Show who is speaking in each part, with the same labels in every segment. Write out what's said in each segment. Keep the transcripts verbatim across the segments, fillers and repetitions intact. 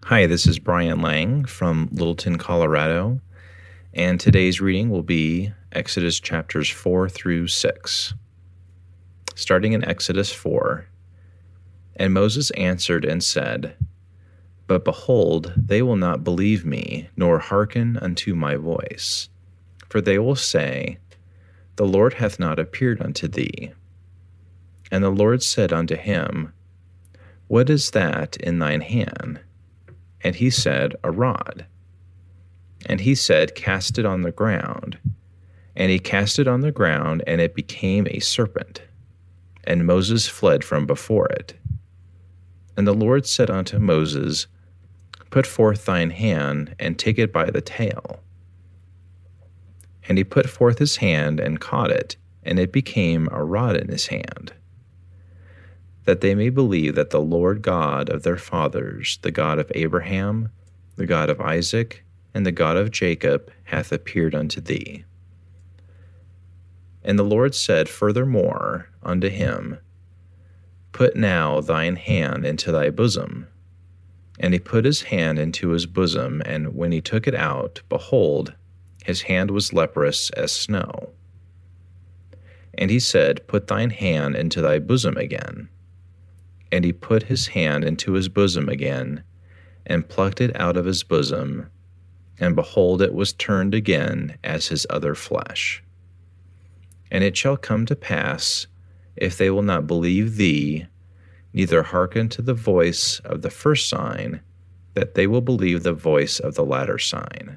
Speaker 1: Hi, this is Brian Lang from Littleton, Colorado, and today's reading will be Exodus chapters four through six. Starting in Exodus four, And Moses answered and said, But behold, they will not believe me, nor hearken unto my voice. For they will say, The Lord hath not appeared unto thee. And the Lord said unto him, What is that in thine hand? And he said, A rod. And he said, Cast it on the ground. And he cast it on the ground, and it became a serpent. And Moses fled from before it. And the Lord said unto Moses, Put forth thine hand, and take it by the tail. And he put forth his hand, and caught it, and it became a rod in his hand, that they may believe that the Lord God of their fathers, the God of Abraham, the God of Isaac, and the God of Jacob, hath appeared unto thee. And the Lord said furthermore unto him, Put now thine hand into thy bosom. And he put his hand into his bosom, and when he took it out, behold, his hand was leprous as snow. And he said, Put thine hand into thy bosom again. And he put his hand into his bosom again, and plucked it out of his bosom, and behold, it was turned again as his other flesh. And it shall come to pass, if they will not believe thee, neither hearken to the voice of the first sign, that they will believe the voice of the latter sign.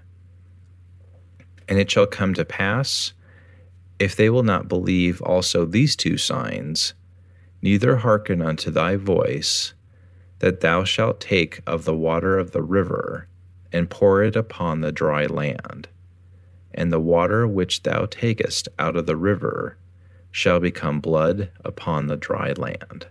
Speaker 1: And it shall come to pass, if they will not believe also these two signs, neither hearken unto thy voice, that thou shalt take of the water of the river, and pour it upon the dry land. And the water which thou takest out of the river shall become blood upon the dry land.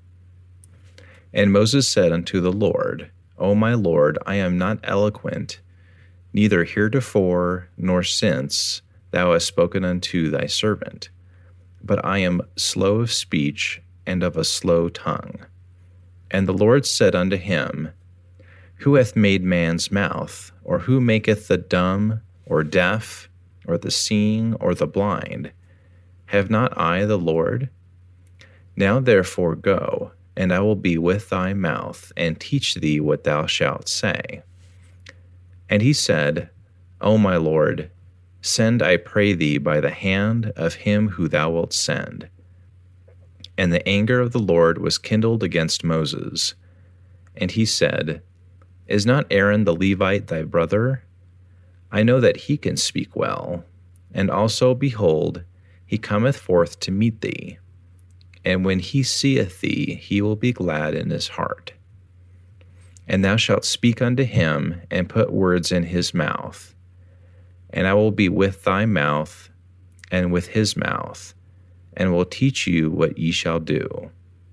Speaker 1: And Moses said unto the Lord, O my Lord, I am not eloquent, neither heretofore nor since thou hast spoken unto thy servant, but I am slow of speech and of a slow tongue. And the Lord said unto him, Who hath made man's mouth, or who maketh the dumb, or deaf, or the seeing, or the blind? Have not I the Lord? Now therefore go, and I will be with thy mouth, and teach thee what thou shalt say. And he said, O my Lord, send, I pray thee, by the hand of him who thou wilt send. And the anger of the Lord was kindled against Moses. And he said, Is not Aaron the Levite thy brother? I know that he can speak well. And also, behold, he cometh forth to meet thee. And when he seeth thee, he will be glad in his heart. And thou shalt speak unto him, and put words in his mouth. And I will be with thy mouth, and with his mouth, and will teach you what ye shall do.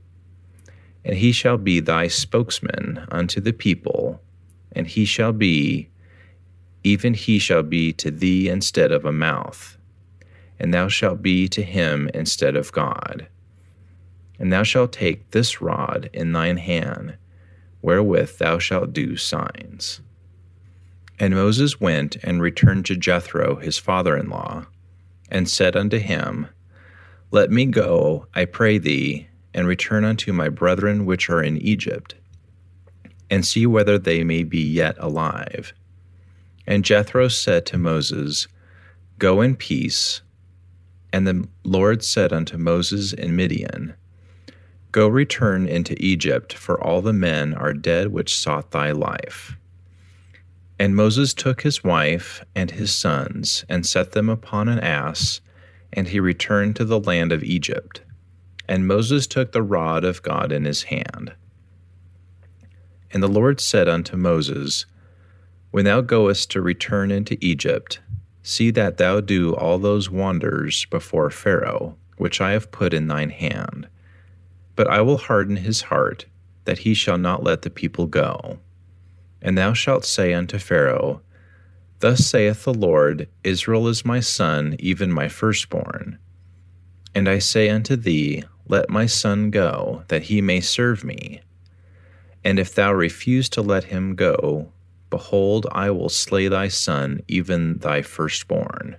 Speaker 1: And he shall be thy spokesman unto the people, and he shall be, even he shall be to thee instead of a mouth, and thou shalt be to him instead of God. And thou shalt take this rod in thine hand, wherewith thou shalt do signs. And Moses went and returned to Jethro his father-in-law, and said unto him, Let me go, I pray thee, and return unto my brethren which are in Egypt, and see whether they may be yet alive. And Jethro said to Moses, Go in peace. And the Lord said unto Moses in Midian, Go return into Egypt, for all the men are dead which sought thy life. And Moses took his wife and his sons, and set them upon an ass, and he returned to the land of Egypt. And Moses took the rod of God in his hand. And the Lord said unto Moses, When thou goest to return into Egypt, see that thou do all those wonders before Pharaoh, which I have put in thine hand. But I will harden his heart, that he shall not let the people go. And thou shalt say unto Pharaoh, Thus saith the Lord, Israel is my son, even my firstborn. And I say unto thee, Let my son go, that he may serve me. And if thou refuse to let him go, behold, I will slay thy son, even thy firstborn.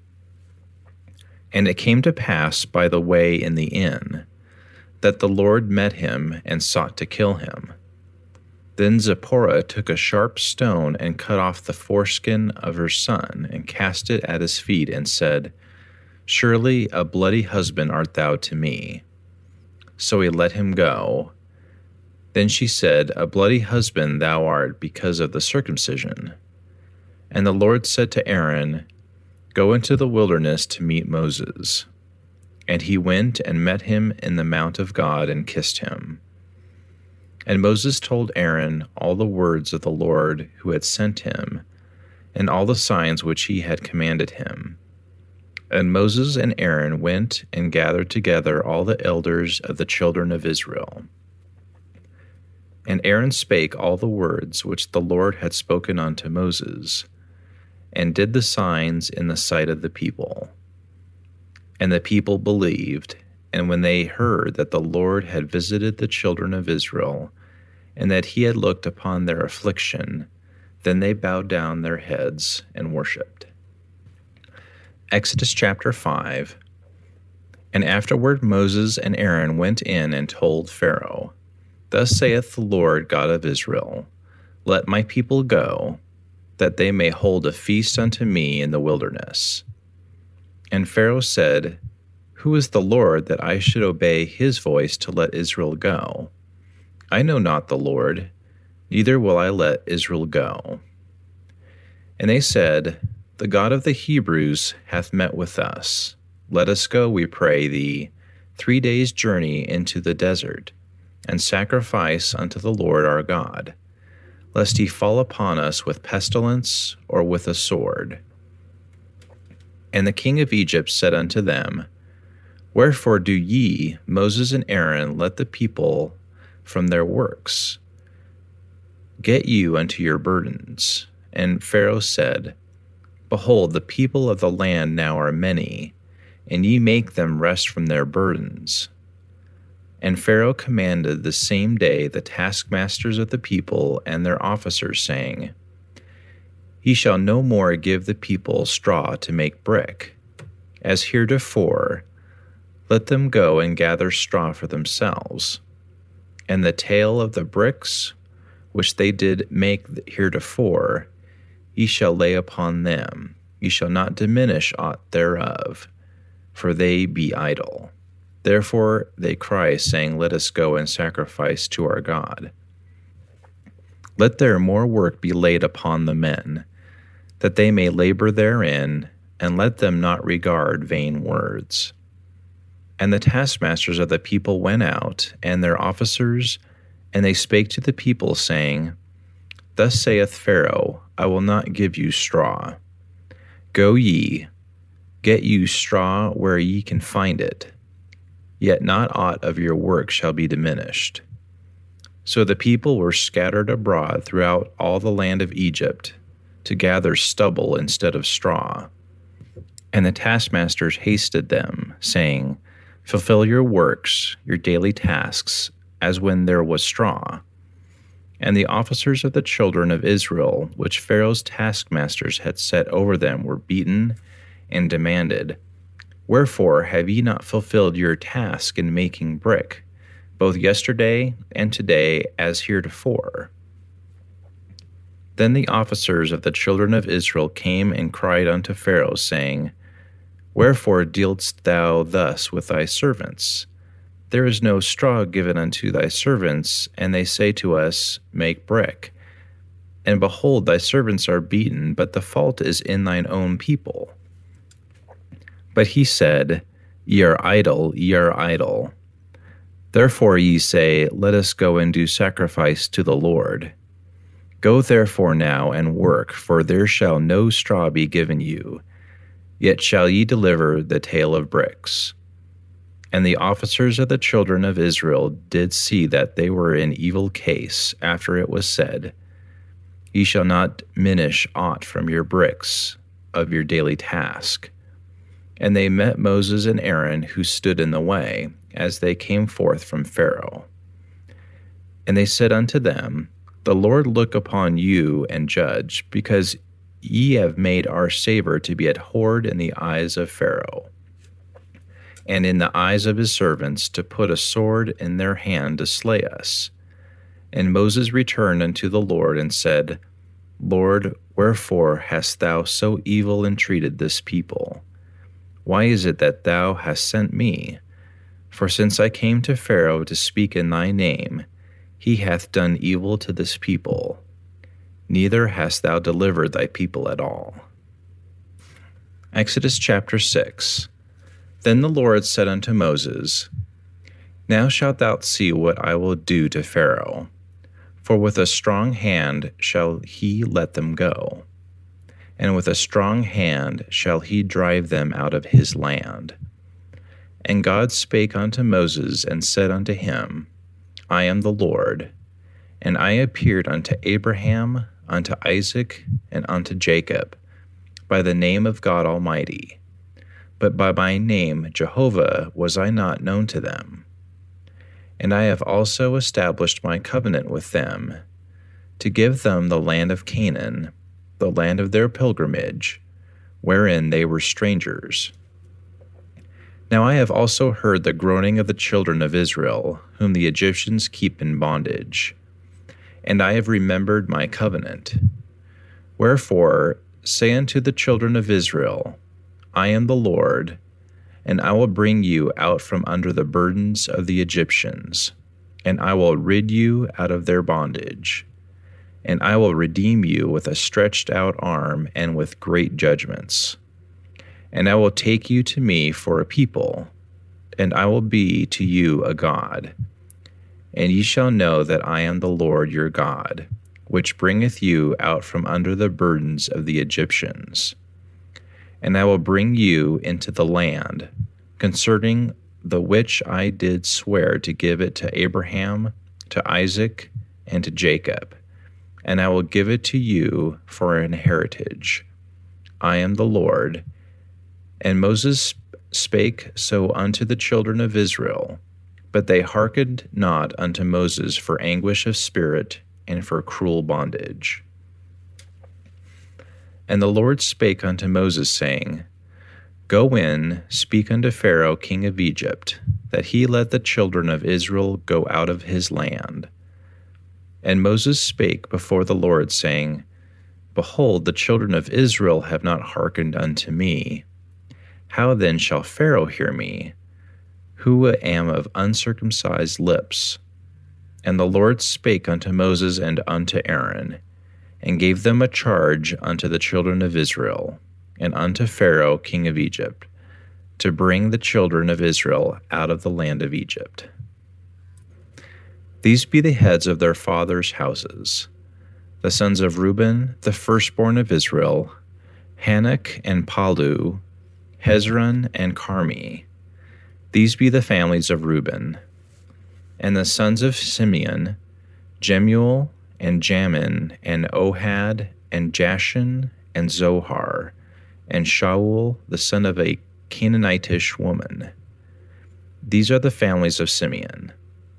Speaker 1: And it came to pass by the way in the inn, that the Lord met him and sought to kill him. Then Zipporah took a sharp stone and cut off the foreskin of her son, and cast it at his feet, and said, Surely a bloody husband art thou to me. So he let him go. Then she said, A bloody husband thou art because of the circumcision. And the Lord said to Aaron, Go into the wilderness to meet Moses. And he went and met him in the mount of God and kissed him. And Moses told Aaron all the words of the Lord who had sent him, and all the signs which he had commanded him. And Moses and Aaron went and gathered together all the elders of the children of Israel. And Aaron spake all the words which the Lord had spoken unto Moses, and did the signs in the sight of the people. And the people believed, and when they heard that the Lord had visited the children of Israel, and that he had looked upon their affliction, then they bowed down their heads and worshipped. Exodus chapter five. And afterward Moses and Aaron went in and told Pharaoh, Thus saith the Lord God of Israel, Let my people go, that they may hold a feast unto me in the wilderness. And Pharaoh said, Who is the Lord that I should obey his voice to let Israel go? I know not the Lord, neither will I let Israel go. And they said, The God of the Hebrews hath met with us. Let us go, we pray thee, three days' journey into the desert, and sacrifice unto the Lord our God, lest he fall upon us with pestilence or with a sword. And the king of Egypt said unto them, Wherefore do ye, Moses and Aaron, let the people from their works? Get you unto your burdens. And Pharaoh said, Behold, the people of the land now are many, and ye make them rest from their burdens. And Pharaoh commanded the same day the taskmasters of the people and their officers, saying, Ye shall no more give the people straw to make brick. As heretofore, let them go and gather straw for themselves. And the tale of the bricks, which they did make heretofore, ye shall lay upon them. Ye shall not diminish aught thereof, for they be idle. Therefore they cry, saying, Let us go and sacrifice to our God. Let their more work be laid upon the men, that they may labor therein, and let them not regard vain words. And the taskmasters of the people went out, and their officers, and they spake to the people, saying, Thus saith Pharaoh, I will not give you straw. Go ye, get you straw where ye can find it, yet not aught of your work shall be diminished. So the people were scattered abroad throughout all the land of Egypt, to gather stubble instead of straw. And the taskmasters hasted them, saying, Fulfill your works, your daily tasks, as when there was straw. And the officers of the children of Israel, which Pharaoh's taskmasters had set over them, were beaten and demanded, Wherefore have ye not fulfilled your task in making brick, both yesterday and today as heretofore? Then the officers of the children of Israel came and cried unto Pharaoh, saying, Wherefore dealst thou thus with thy servants? There is no straw given unto thy servants, and they say to us, Make brick. And behold, thy servants are beaten, but the fault is in thine own people. But he said, Ye are idle, ye are idle. Therefore ye say, Let us go and do sacrifice to the Lord. Go therefore now and work, for there shall no straw be given you, yet shall ye deliver the tale of bricks. And the officers of the children of Israel did see that they were in evil case, after it was said, Ye shall not diminish aught from your bricks of your daily task. And they met Moses and Aaron, who stood in the way, as they came forth from Pharaoh. And they said unto them, The Lord look upon you and judge, because ye have made our savor to be abhorred in the eyes of Pharaoh, and in the eyes of his servants, to put a sword in their hand to slay us. And Moses returned unto the Lord and said, Lord, wherefore hast thou so evil entreated this people? Why is it that thou hast sent me? For since I came to Pharaoh to speak in thy name, he hath done evil to this people, neither hast thou delivered thy people at all. Exodus chapter six. Then the Lord said unto Moses, Now shalt thou see what I will do to Pharaoh, for with a strong hand shall he let them go, and with a strong hand shall he drive them out of his land. And God spake unto Moses and said unto him, I am the Lord, and I appeared unto Abraham, unto Isaac, and unto Jacob, by the name of God Almighty. But by my name Jehovah was I not known to them. And I have also established my covenant with them, to give them the land of Canaan, the land of their pilgrimage, wherein they were strangers. Now I have also heard the groaning of the children of Israel, whom the Egyptians keep in bondage, and I have remembered my covenant. Wherefore say unto the children of Israel, I am the Lord, and I will bring you out from under the burdens of the Egyptians, and I will rid you out of their bondage, and I will redeem you with a stretched out arm and with great judgments. And I will take you to me for a people, and I will be to you a God. And ye shall know that I am the Lord your God, which bringeth you out from under the burdens of the Egyptians. And I will bring you into the land, concerning the which I did swear to give it to Abraham, to Isaac, and to Jacob, and I will give it to you for an heritage. I am the Lord. And Moses spake so unto the children of Israel, but they hearkened not unto Moses for anguish of spirit and for cruel bondage. And the Lord spake unto Moses, saying, Go in, speak unto Pharaoh king of Egypt, that he let the children of Israel go out of his land. And Moses spake before the Lord, saying, Behold, the children of Israel have not hearkened unto me. How then shall Pharaoh hear me, who am of uncircumcised lips? And the Lord spake unto Moses and unto Aaron, and gave them a charge unto the children of Israel, and unto Pharaoh king of Egypt, to bring the children of Israel out of the land of Egypt. These be the heads of their fathers' houses. The sons of Reuben, the firstborn of Israel, Hanok and Palu, Hezron and Carmi. These be the families of Reuben. And the sons of Simeon, Jemuel, and Jamin, and Ohad, and Jashin, and Zohar, and Shaul, the son of a Canaanitish woman. These are the families of Simeon.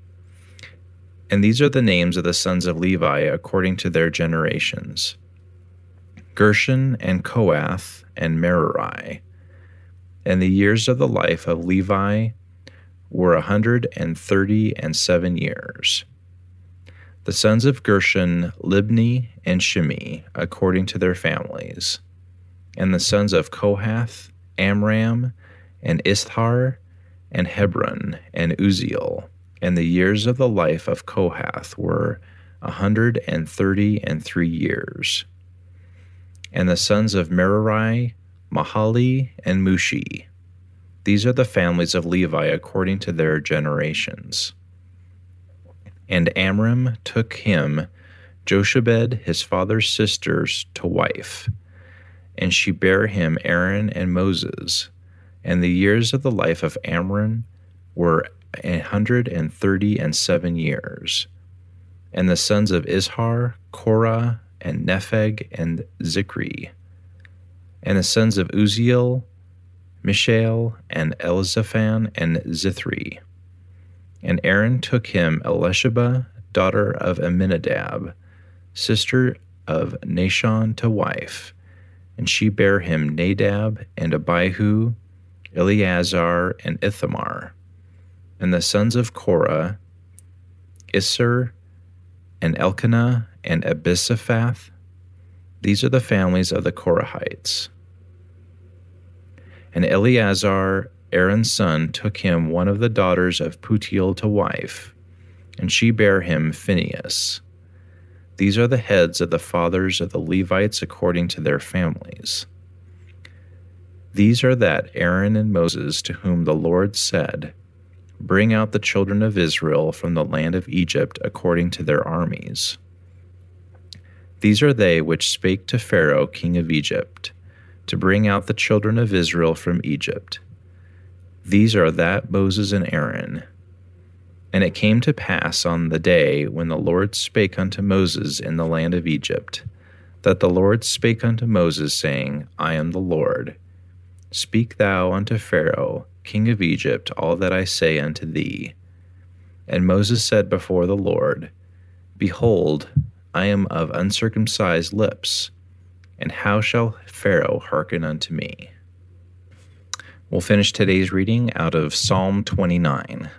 Speaker 1: And these are the names of the sons of Levi according to their generations: Gershon, and Kohath, and Merari. And the years of the life of Levi were a hundred and thirty and seven years. The sons of Gershon, Libni and Shimi, according to their families. And the sons of Kohath, Amram, and Isthar, and Hebron, and Uziel. And the years of the life of Kohath were a hundred and thirty and three years. And the sons of Merari, Mahali, and Mushi. These are the families of Levi according to their generations. And Amram took him, Jochebed, his father's sisters, to wife, and she bare him Aaron and Moses. And the years of the life of Amram were a hundred and thirty and seven years. And the sons of Izhar, Korah, and Nepheg, and Zikri. And the sons of Uziel, Mishael, and Elzaphan, and Zithri. And Aaron took him Elisheba, daughter of Amminadab, sister of Nahshon, to wife. And she bare him Nadab and Abihu, Eleazar and Ithamar. And the sons of Korah, Issar and Elkanah and Abisaphath. These are the families of the Korahites. And Eleazar, Aaron's son, took him one of the daughters of Putiel to wife, and she bare him Phinehas. These are the heads of the fathers of the Levites according to their families. These are that Aaron and Moses, to whom the Lord said, Bring out the children of Israel from the land of Egypt according to their armies. These are they which spake to Pharaoh king of Egypt, to bring out the children of Israel from Egypt. These are that Moses and Aaron. And it came to pass on the day when the Lord spake unto Moses in the land of Egypt, that the Lord spake unto Moses, saying, I am the Lord. Speak thou unto Pharaoh, king of Egypt, all that I say unto thee. And Moses said before the Lord, Behold, I am of uncircumcised lips, and how shall Pharaoh hearken unto me? We'll finish today's reading out of Psalm twenty-nine.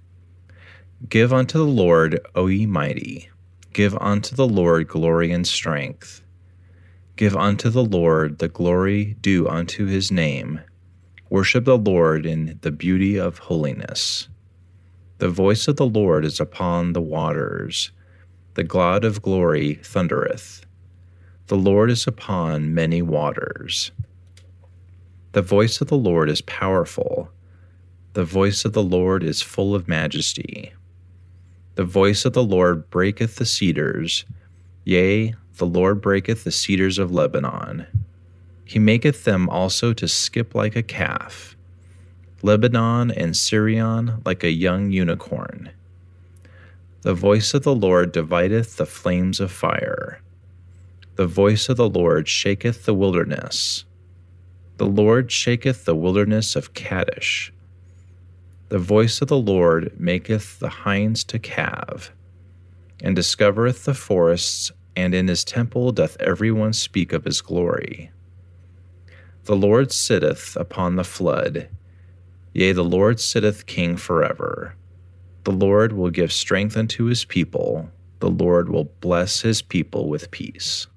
Speaker 1: Give unto the Lord, O ye mighty, give unto the Lord glory and strength. Give unto the Lord the glory due unto his name. Worship the Lord in the beauty of holiness. The voice of the Lord is upon the waters. The God of glory thundereth. The Lord is upon many waters. The voice of the Lord is powerful. The voice of the Lord is full of majesty. The voice of the Lord breaketh the cedars. Yea, the Lord breaketh the cedars of Lebanon. He maketh them also to skip like a calf, Lebanon and Sirion like a young unicorn. The voice of the Lord divideth the flames of fire. The voice of the Lord shaketh the wilderness. The Lord shaketh the wilderness of Kadesh. The voice of the Lord maketh the hinds to calve, and discovereth the forests, and in his temple doth every one speak of his glory. The Lord sitteth upon the flood. Yea, the Lord sitteth king forever. The Lord will give strength unto his people. The Lord will bless his people with peace.